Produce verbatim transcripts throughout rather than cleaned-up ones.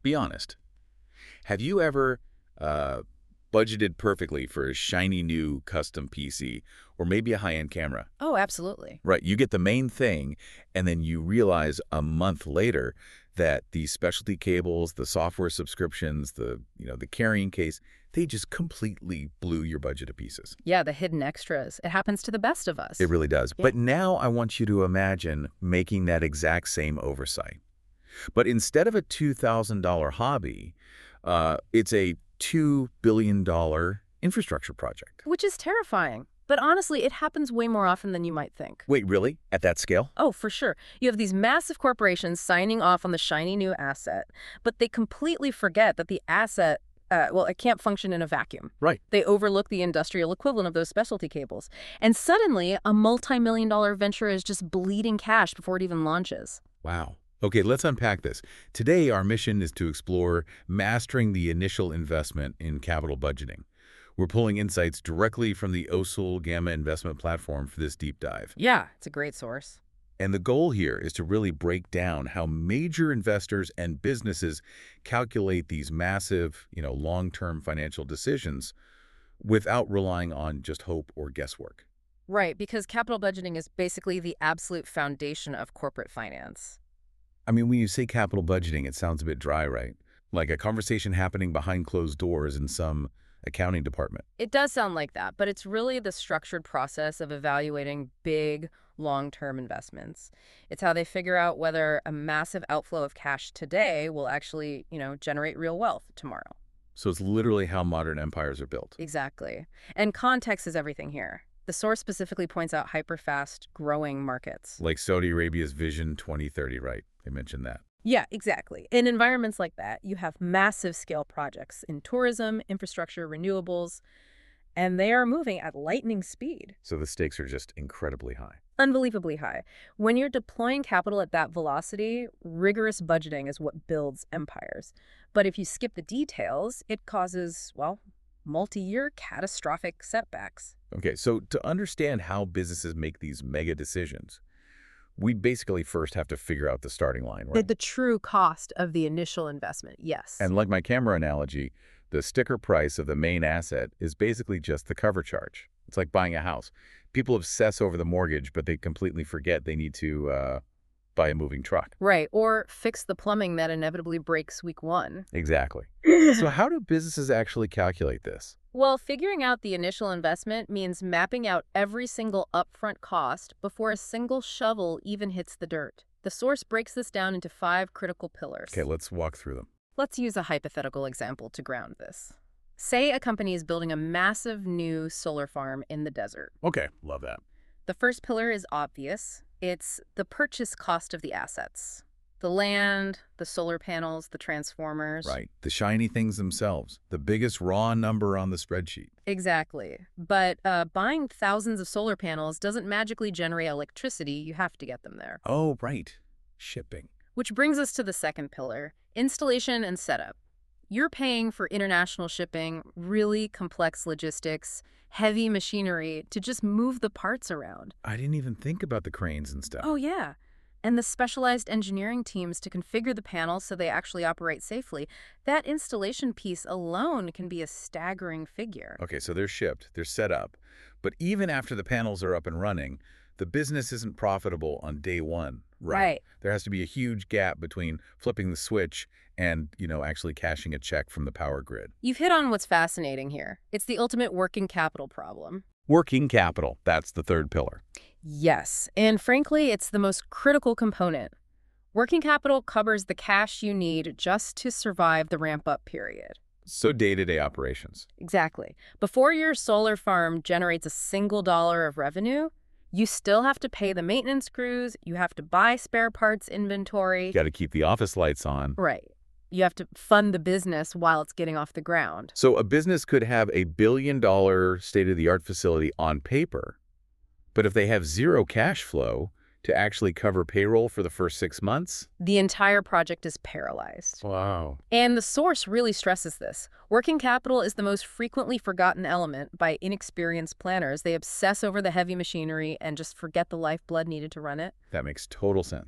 Be honest. Have you ever uh, budgeted perfectly for a shiny new custom P C or maybe a high-end camera? Oh, absolutely. Right, you get the main thing, and then you realize a month later that these specialty cables, the software subscriptions, the you know the carrying case, they just completely blew your budget to pieces. Yeah, the hidden extras. It happens to the best of us. It really does. Yeah. But now I want you to imagine making that exact same oversight. But instead of a two thousand dollar hobby, uh, it's a two billion dollar infrastructure project. Which is terrifying. But honestly, it happens way more often than you might think. Wait, really? At that scale? Oh, for sure. You have these massive corporations signing off on the shiny new asset, but they completely forget that the asset, uh, well, it can't function in a vacuum. Right. They overlook the industrial equivalent of those specialty cables. And suddenly, a multi-million dollar venture is just bleeding cash before it even launches. Wow. Okay, let's unpack this. Today, our mission is to explore mastering the initial investment in capital budgeting. We're pulling insights directly from the O S U L Gamma investment platform for this deep dive. Yeah, it's a great source. And the goal here is to really break down how major investors and businesses calculate these massive, you know, long-term financial decisions without relying on just hope or guesswork. Right, because capital budgeting is basically the absolute foundation of corporate finance. I mean, when you say capital budgeting, it sounds a bit dry, right? Like a conversation happening behind closed doors in some accounting department. It does sound like that, but it's really the structured process of evaluating big, long-term investments. It's how they figure out whether a massive outflow of cash today will actually, you know, generate real wealth tomorrow. So it's literally how modern empires are built. Exactly. And context is everything here. The source specifically points out hyper-fast growing markets. Like Saudi Arabia's Vision twenty thirty, right? They mentioned that. Yeah, exactly. In environments like that, you have massive scale projects in tourism, infrastructure, renewables, and they are moving at lightning speed. So the stakes are just incredibly high. Unbelievably high. When you're deploying capital at that velocity, rigorous budgeting is what builds empires. But if you skip the details, it causes, well, multi-year catastrophic setbacks. Okay, so to understand how businesses make these mega decisions, we basically first have to figure out the starting line, The, right? the true cost of the initial investment, yes. And like my camera analogy, the sticker price of the main asset is basically just the cover charge. It's like buying a house. People obsess over the mortgage, but they completely forget they need to uh, buy a moving truck. Right, or fix the plumbing that inevitably breaks week one. Exactly. So how do businesses actually calculate this? Well, figuring out the initial investment means mapping out every single upfront cost before a single shovel even hits the dirt. The source breaks this down into five critical pillars. Okay, let's walk through them. Let's use a hypothetical example to ground this. Say a company is building a massive new solar farm in the desert. Okay, love that. The first pillar is obvious. It's the purchase cost of the assets. The land, the solar panels, the transformers. Right, the shiny things themselves, the biggest raw number on the spreadsheet. Exactly. But uh, buying thousands of solar panels doesn't magically generate electricity. You have to get them there. Oh, right, shipping. Which brings us to the second pillar, installation and setup. You're paying for international shipping, really complex logistics, heavy machinery to just move the parts around. I didn't even think about the cranes and stuff. Oh, yeah. And the specialized engineering teams to configure the panels so they actually operate safely. That installation piece alone can be a staggering figure. Okay, so they're shipped, they're set up. But even after the panels are up and running, the business isn't profitable on day one. Right. There has to be a huge gap between flipping the switch and, you know, actually cashing a check from the power grid. You've hit on what's fascinating here. It's the ultimate working capital problem. Working capital, that's the third pillar. Yes, and frankly, it's the most critical component. Working capital covers the cash you need just to survive the ramp-up period. So day-to-day operations. Exactly. Before your solar farm generates a single dollar of revenue, you still have to pay the maintenance crews, you have to buy spare parts inventory. You got to keep the office lights on. Right. You have to fund the business while it's getting off the ground. So a business could have a billion-dollar state-of-the-art facility on paper, but if they have zero cash flow to actually cover payroll for the first six months? The entire project is paralyzed. Wow. And the source really stresses this. Working capital is the most frequently forgotten element by inexperienced planners. They obsess over the heavy machinery and just forget the lifeblood needed to run it. That makes total sense.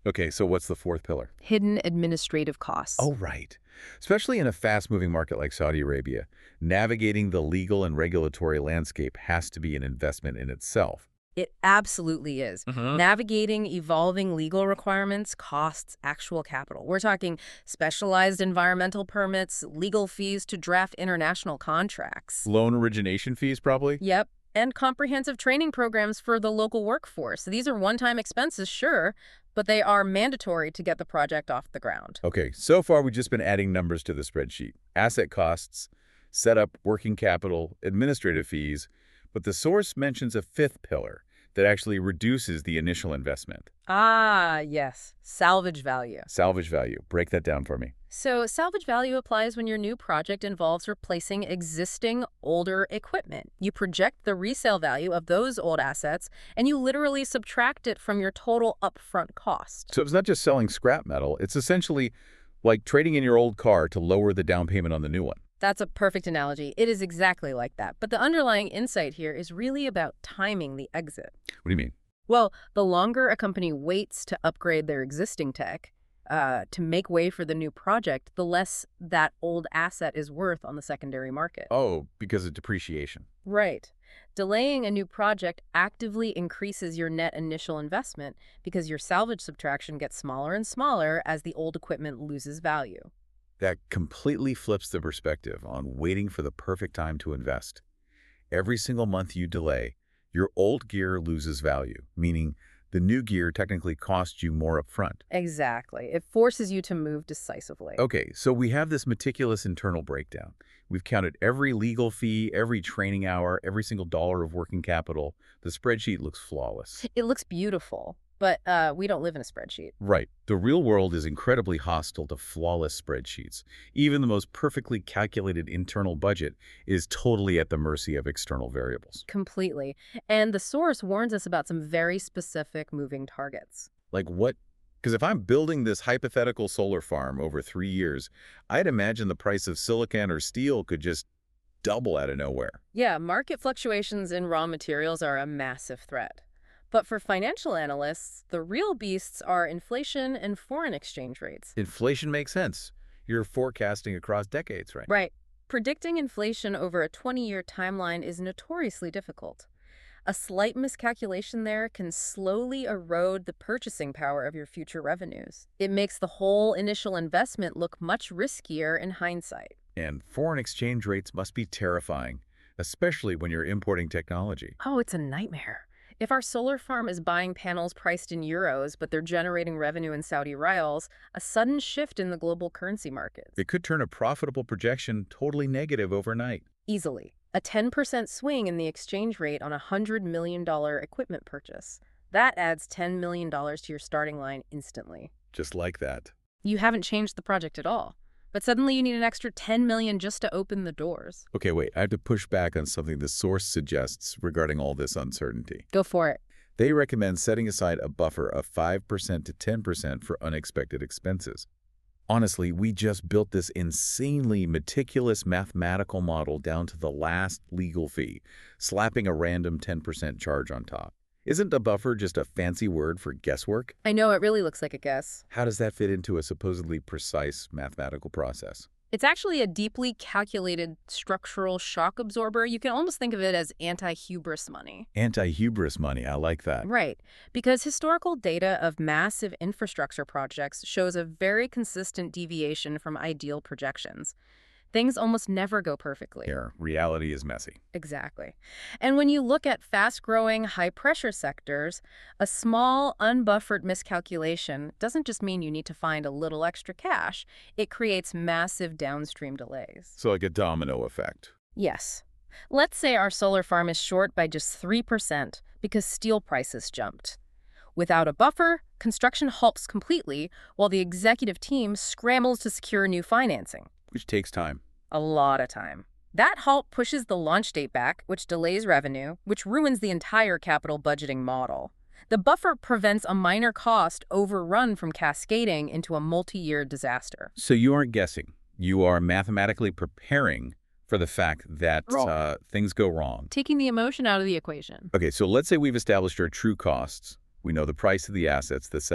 Okay, so what's the fourth pillar? Hidden administrative costs. Oh, right. Especially in a fast-moving market like Saudi Arabia, navigating the legal and regulatory landscape has to be an investment in itself. It absolutely is. Hmm. Navigating evolving legal requirements costs actual capital. We're talking specialized environmental permits, legal fees to draft international contracts. Loan origination fees, probably? Yep. And comprehensive training programs for the local workforce. These are one-time expenses, sure, but they are mandatory to get the project off the ground. Okay, so far we've just been adding numbers to the spreadsheet. Asset costs, setup, working capital, administrative fees, but the source mentions a fifth pillar that actually reduces the initial investment. Ah, yes. Salvage value. Salvage value. Break that down for me. So salvage value applies when your new project involves replacing existing, older equipment. You project the resale value of those old assets, and you literally subtract it from your total upfront cost. So it's not just selling scrap metal, it's essentially like trading in your old car to lower the down payment on the new one. That's a perfect analogy. It is exactly like that. But the underlying insight here is really about timing the exit. What do you mean? Well, the longer a company waits to upgrade their existing tech, uh, to make way for the new project, the less that old asset is worth on the secondary market. Oh, because of depreciation. Right. Delaying a new project actively increases your net initial investment because your salvage subtraction gets smaller and smaller as the old equipment loses value. That completely flips the perspective on waiting for the perfect time to invest. Every single month you delay, your old gear loses value, meaning the new gear technically costs you more upfront. Exactly. It forces you to move decisively. Okay, so we have this meticulous internal breakdown. We've counted every legal fee, every training hour, every single dollar of working capital. The spreadsheet looks flawless. It looks beautiful, but uh, we don't live in a spreadsheet. Right. The real world is incredibly hostile to flawless spreadsheets. Even the most perfectly calculated internal budget is totally at the mercy of external variables. Completely. And the source warns us about some very specific moving targets. Like what? Because if I'm building this hypothetical solar farm over three years, I'd imagine the price of silicon or steel could just double out of nowhere. Yeah, market fluctuations in raw materials are a massive threat. But for financial analysts, the real beasts are inflation and foreign exchange rates. Inflation makes sense. You're forecasting across decades, right? Right. Predicting inflation over a twenty-year timeline is notoriously difficult. A slight miscalculation there can slowly erode the purchasing power of your future revenues. It makes the whole initial investment look much riskier in hindsight. And foreign exchange rates must be terrifying, especially when you're importing technology. Oh, it's a nightmare. If our solar farm is buying panels priced in euros, but they're generating revenue in Saudi riyals, a sudden shift in the global currency markets. It could turn a profitable projection totally negative overnight. Easily. A ten percent swing in the exchange rate on a one hundred million dollar equipment purchase. That adds ten million dollars to your starting line instantly. Just like that. You haven't changed the project at all, but suddenly you need an extra ten million dollars just to open the doors. Okay, wait, I have to push back on something the source suggests regarding all this uncertainty. Go for it. They recommend setting aside a buffer of five percent to ten percent for unexpected expenses. Honestly, we just built this insanely meticulous mathematical model down to the last legal fee, slapping a random ten percent charge on top. Isn't a buffer just a fancy word for guesswork? I know it really looks like a guess. How does that fit into a supposedly precise mathematical process? It's actually a deeply calculated structural shock absorber. You can almost think of it as anti-hubris money. Anti-hubris money, I like that. Right, because historical data of massive infrastructure projects shows a very consistent deviation from ideal projections. Things almost never go perfectly. Here, reality is messy. Exactly. And when you look at fast-growing, high-pressure sectors, a small, unbuffered miscalculation doesn't just mean you need to find a little extra cash. It creates massive downstream delays. So like a domino effect. Yes. Let's say our solar farm is short by just three percent because steel prices jumped. Without a buffer, construction halts completely while the executive team scrambles to secure new financing. Which takes time. A lot of time. That halt pushes the launch date back, which delays revenue, which ruins the entire capital budgeting model. The buffer prevents a minor cost overrun from cascading into a multi-year disaster. So you aren't guessing. You are mathematically preparing for the fact that uh, things go wrong. Taking the emotion out of the equation. Okay, so let's say we've established our true costs. We know the price of the assets, the setup,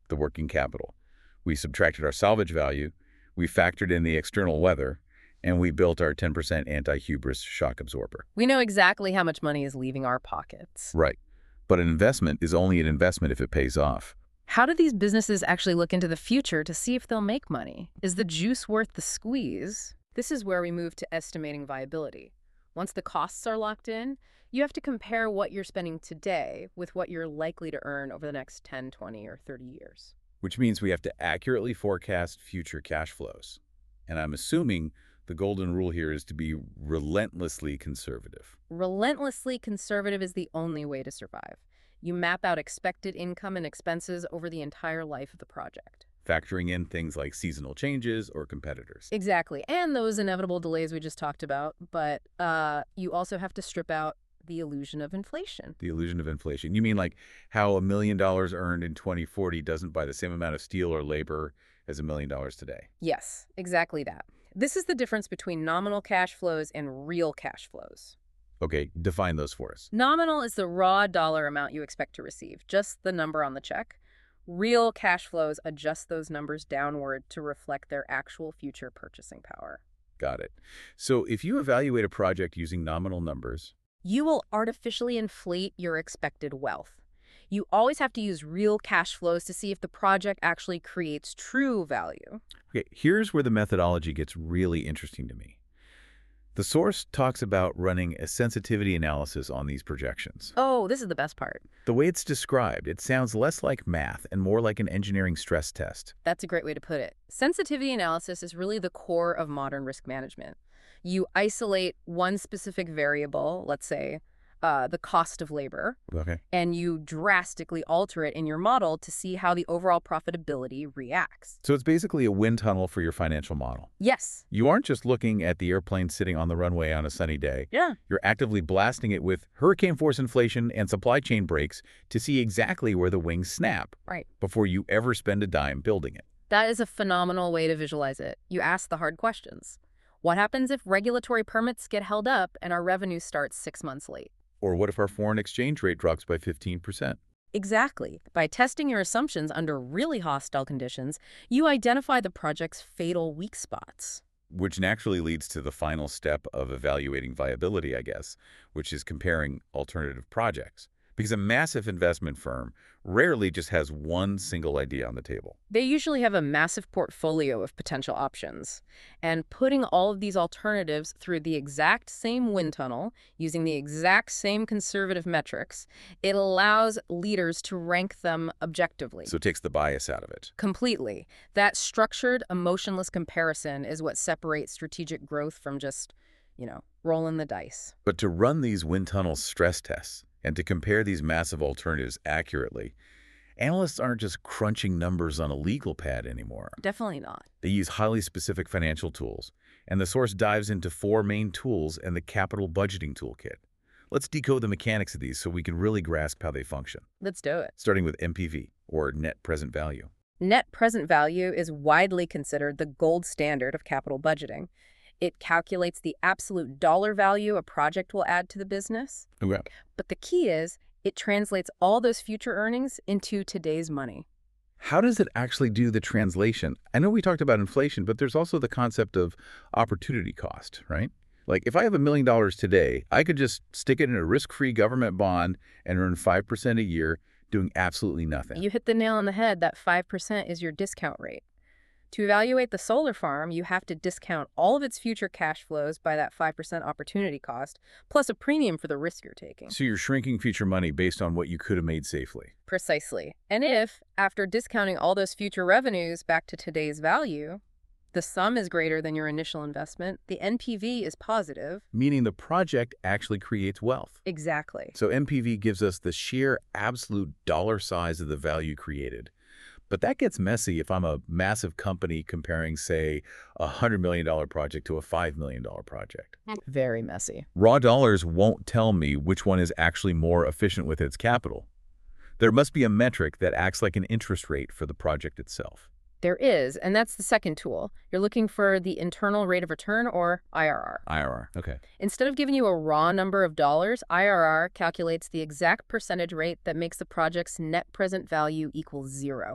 the working capital. We subtracted our salvage value, we factored in the external weather, and we built our ten percent anti-hubris shock absorber. We know exactly how much money is leaving our pockets. Right. But an investment is only an investment if it pays off. How do these businesses actually look into the future to see if they'll make money? Is the juice worth the squeeze? This is where we move to estimating viability. Once the costs are locked in, you have to compare what you're spending today with what you're likely to earn over the next ten, twenty, or thirty years. Which means we have to accurately forecast future cash flows. And I'm assuming the golden rule here is to be relentlessly conservative. Relentlessly conservative is the only way to survive. You map out expected income and expenses over the entire life of the project. Factoring in things like seasonal changes or competitors. Exactly, and those inevitable delays we just talked about, but uh, you also have to strip out the illusion of inflation. The illusion of inflation. You mean like how a million dollars earned in twenty forty doesn't buy the same amount of steel or labor as a million dollars today? Yes, exactly that. This is the difference between nominal cash flows and real cash flows. Okay, define those for us. Nominal is the raw dollar amount you expect to receive, just the number on the check. Real cash flows adjust those numbers downward to reflect their actual future purchasing power. Got it. So if you evaluate a project using nominal numbers, you will artificially inflate your expected wealth. You always have to use real cash flows to see if the project actually creates true value. okay, here's where the methodology gets really interesting to me. The source talks about running a sensitivity analysis on these projections. Oh, this is the best part. The way it's described, it sounds less like math and more like an engineering stress test. That's a great way to put it. Sensitivity analysis is really the core of modern risk management. You isolate one specific variable, let's say uh, the cost of labor, Okay. and you drastically alter it in your model to see how the overall profitability reacts. So it's basically a wind tunnel for your financial model. Yes. You aren't just looking at the airplane sitting on the runway on a sunny day. Yeah. You're actively blasting it with hurricane force inflation and supply chain breaks to see exactly where the wings snap. Right. Before you ever spend a dime building it. That is a phenomenal way to visualize it. You ask the hard questions. What happens if regulatory permits get held up and our revenue starts six months late? Or what if our foreign exchange rate drops by fifteen percent? Exactly. By testing your assumptions under really hostile conditions, you identify the project's fatal weak spots. Which naturally leads to the final step of evaluating viability, I guess, which is comparing alternative projects. Because a massive investment firm rarely just has one single idea on the table. They usually have a massive portfolio of potential options. And putting all of these alternatives through the exact same wind tunnel, using the exact same conservative metrics, it allows leaders to rank them objectively. So it takes the bias out of it. Completely. That structured, emotionless comparison is what separates strategic growth from just, you know, rolling the dice. But to run these wind tunnel stress tests, and to compare these massive alternatives accurately, analysts aren't just crunching numbers on a legal pad anymore. Definitely not. They use highly specific financial tools, and the source dives into four main tools and the capital budgeting toolkit. Let's decode the mechanics of these so we can really grasp how they function. Let's do it. Starting with N P V, or net present value. Net present value is widely considered the gold standard of capital budgeting. It calculates the absolute dollar value a project will add to the business. Okay. But the key is, it translates all those future earnings into today's money. How does it actually do the translation? I know we talked about inflation, but there's also the concept of opportunity cost, right? Like if I have a million dollars today, I could just stick it in a risk-free government bond and earn five percent a year doing absolutely nothing. You hit the nail on the head. That five percent is your discount rate. To evaluate the solar farm, you have to discount all of its future cash flows by that five percent opportunity cost, plus a premium for the risk you're taking. So you're shrinking future money based on what you could have made safely. Precisely. And if, after discounting all those future revenues back to today's value, the sum is greater than your initial investment, the N P V is positive. Meaning the project actually creates wealth. Exactly. So N P V gives us the sheer absolute dollar size of the value created. But that gets messy if I'm a massive company comparing, say, a one hundred million dollar project to a five million dollar project. Very messy. Raw dollars won't tell me which one is actually more efficient with its capital. There must be a metric that acts like an interest rate for the project itself. There is, and that's the second tool. You're looking for the internal rate of return, or I R R. I R R, okay. Instead of giving you a raw number of dollars, I R R calculates the exact percentage rate that makes the project's net present value equal zero.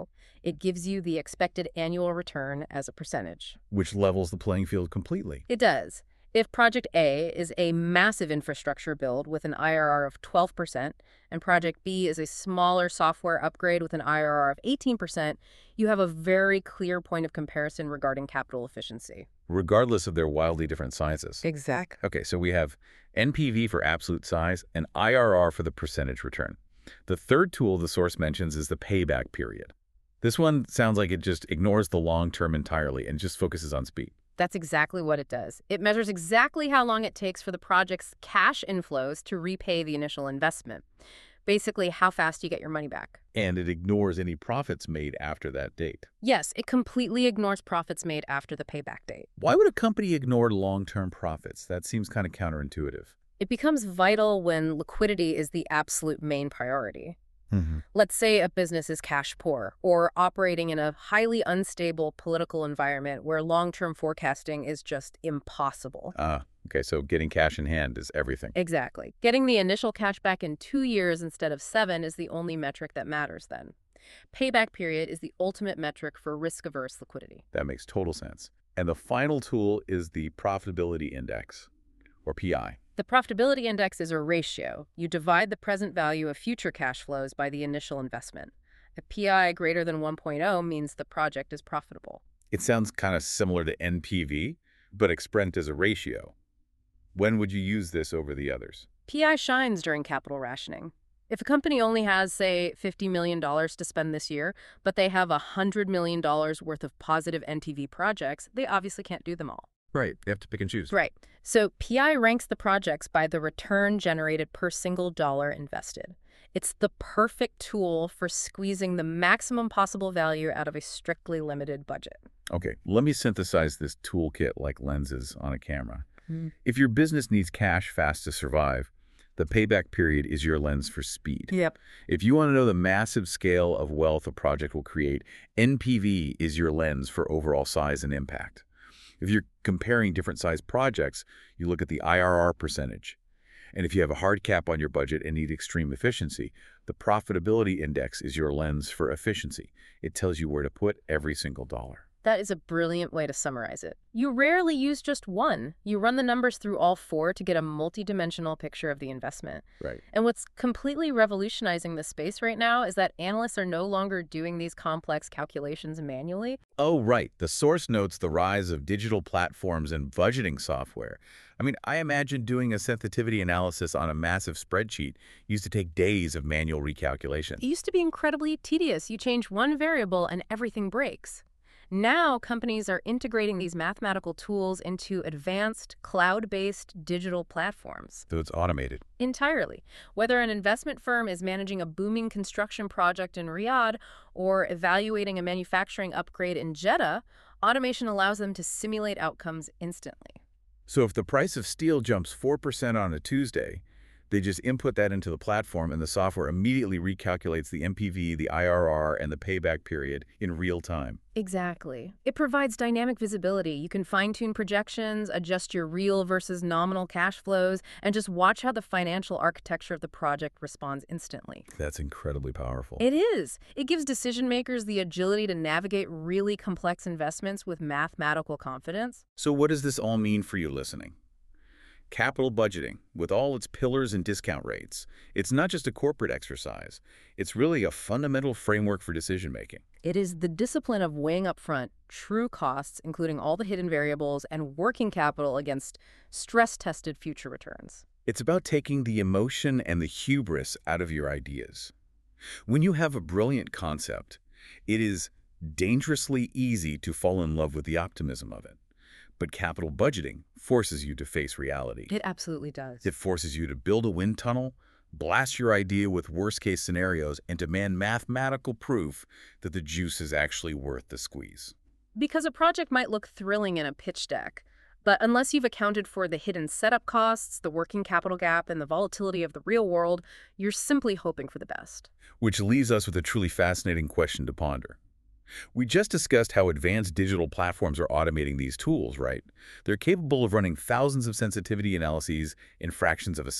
It gives you the expected annual return as a percentage. Which levels the playing field completely. It does. If Project A is a massive infrastructure build with an I R R of twelve percent and Project B is a smaller software upgrade with an I R R of eighteen percent, you have a very clear point of comparison regarding capital efficiency. Regardless of their wildly different sizes. Exactly. Okay, so we have N P V for absolute size and I R R for the percentage return. The third tool the source mentions is the payback period. This one sounds like it just ignores the long term entirely and just focuses on speed. That's exactly what it does. It measures exactly how long it takes for the project's cash inflows to repay the initial investment. Basically, how fast you get your money back. And it ignores any profits made after that date. Yes, it completely ignores profits made after the payback date. Why would a company ignore long-term profits? That seems kind of counterintuitive. It becomes vital when liquidity is the absolute main priority. Mm-hmm. Let's say a business is cash poor or operating in a highly unstable political environment where long-term forecasting is just impossible. Ah, okay, so getting cash in hand is everything. Exactly. Getting the initial cash back in two years instead of seven is the only metric that matters then. Payback period is the ultimate metric for risk-averse liquidity. That makes total sense. And the final tool is the profitability index, or P I. The profitability index is a ratio. You divide the present value of future cash flows by the initial investment. A P I greater than one point oh means the project is profitable. It sounds kind of similar to N P V, but expressed as a ratio. When would you use this over the others? P I shines during capital rationing. If a company only has, say, fifty million dollars to spend this year, but they have one hundred million dollars worth of positive N P V projects, they obviously can't do them all. Right, they have to pick and choose. Right. So P I ranks the projects by the return generated per single dollar invested. It's the perfect tool for squeezing the maximum possible value out of a strictly limited budget. Okay, let me synthesize this toolkit like lenses on a camera. Mm. If your business needs cash fast to survive, the payback period is your lens for speed. Yep. If you want to know the massive scale of wealth a project will create, N P V is your lens for overall size and impact. If you're comparing different size projects, you look at the I R R percentage. And if you have a hard cap on your budget and need extreme efficiency, the profitability index is your lens for efficiency. It tells you where to put every single dollar. That is a brilliant way to summarize it. You rarely use just one. You run the numbers through all four to get a multidimensional picture of the investment. Right. And what's completely revolutionizing the space right now is that analysts are no longer doing these complex calculations manually. Oh, right. The source notes the rise of digital platforms and budgeting software. I mean, I imagine doing a sensitivity analysis on a massive spreadsheet used to take days of manual recalculation. It used to be incredibly tedious. You change one variable and everything breaks. Now, companies are integrating these mathematical tools into advanced, cloud-based digital platforms. So it's automated. Entirely. Whether an investment firm is managing a booming construction project in Riyadh or evaluating a manufacturing upgrade in Jeddah, automation allows them to simulate outcomes instantly. So if the price of steel jumps four percent on a Tuesday, they just input that into the platform and the software immediately recalculates the N P V, the I R R, and the payback period in real time. Exactly. It provides dynamic visibility. You can fine-tune projections, adjust your real versus nominal cash flows, and just watch how the financial architecture of the project responds instantly. That's incredibly powerful. It is. It gives decision makers the agility to navigate really complex investments with mathematical confidence. So what does this all mean for you listening? Capital budgeting, with all its pillars and discount rates, it's not just a corporate exercise. It's really a fundamental framework for decision-making. It is the discipline of weighing up front true costs, including all the hidden variables, and working capital against stress-tested future returns. It's about taking the emotion and the hubris out of your ideas. When you have a brilliant concept, it is dangerously easy to fall in love with the optimism of it. But capital budgeting forces you to face reality. It absolutely does. It forces you to build a wind tunnel, blast your idea with worst-case scenarios, and demand mathematical proof that the juice is actually worth the squeeze. Because a project might look thrilling in a pitch deck, but unless you've accounted for the hidden setup costs, the working capital gap, and the volatility of the real world, you're simply hoping for the best. Which leaves us with a truly fascinating question to ponder. We just discussed how advanced digital platforms are automating these tools, right? They're capable of running thousands of sensitivity analyses in fractions of a second.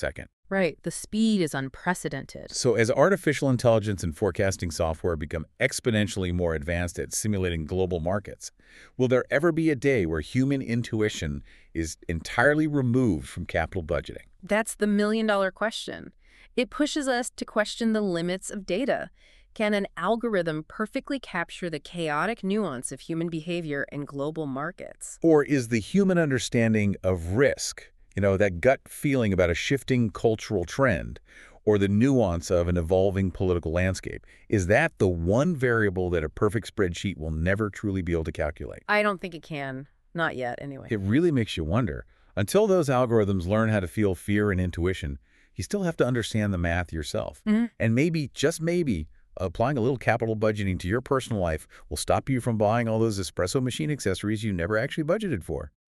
Right. The speed is unprecedented. So as artificial intelligence and forecasting software become exponentially more advanced at simulating global markets, will there ever be a day where human intuition is entirely removed from capital budgeting? That's the million-dollar question. It pushes us to question the limits of data. Can an algorithm perfectly capture the chaotic nuance of human behavior in global markets? Or is the human understanding of risk, you know, that gut feeling about a shifting cultural trend, or the nuance of an evolving political landscape, is that the one variable that a perfect spreadsheet will never truly be able to calculate? I don't think it can. Not yet, anyway. It really makes you wonder. Until those algorithms learn how to feel fear and intuition, you still have to understand the math yourself. Mhm. And maybe, just maybe, applying a little capital budgeting to your personal life will stop you from buying all those espresso machine accessories you never actually budgeted for.